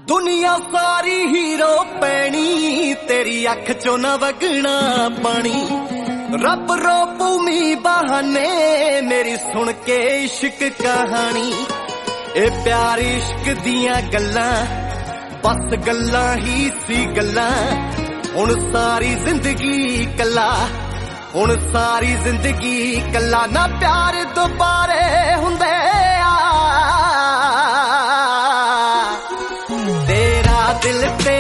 दुनिया सारी हीरो पैनी तेरी अख चो न वगना पानी रब रो भूमि बहाने मेरी सुन के इश्क कहानी ए प्यार इश्क दियां गल्लां बस गल्लां ही सी गल्लां हुण सारी जिंदगी कला हुण सारी जिंदगी कला ना प्यार दोबारे हुंदे दिल ते